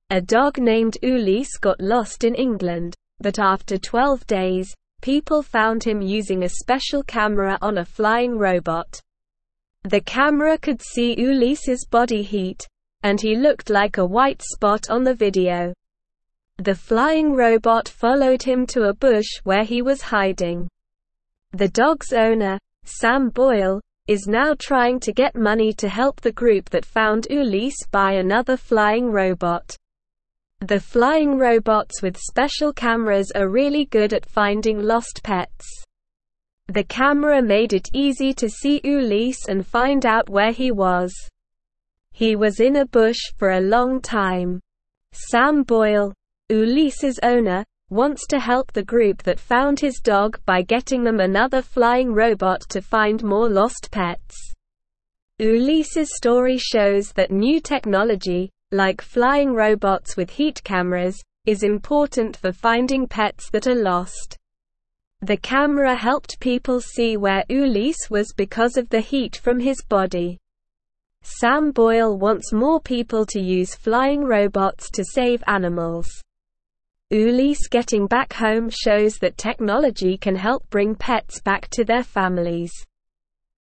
A dog named Ulysse got lost in England, but after 12 days, people found him using a special camera on a flying robot. The camera could see Ulysses' body heat, and he looked like a white spot on the video. The flying robot followed him to a bush where he was hiding. The dog's owner, Sam Boyle, is now trying to get money to help the group that found Ulysse buy another flying robot. The flying robots with special cameras are really good at finding lost pets. The camera made it easy to see Ulysse and find out where he was. He was in a bush for a long time. Sam Boyle, Ulysses' owner, wants to help the group that found his dog by getting them another flying robot to find more lost pets. Ulysses' story shows that new technology, like flying robots with heat cameras, is important for finding pets that are lost. The camera helped people see where Ulysse was because of the heat from his body. Sam Boyle wants more people to use flying robots to save animals. Ulysse getting back home shows that technology can help bring pets back to their families.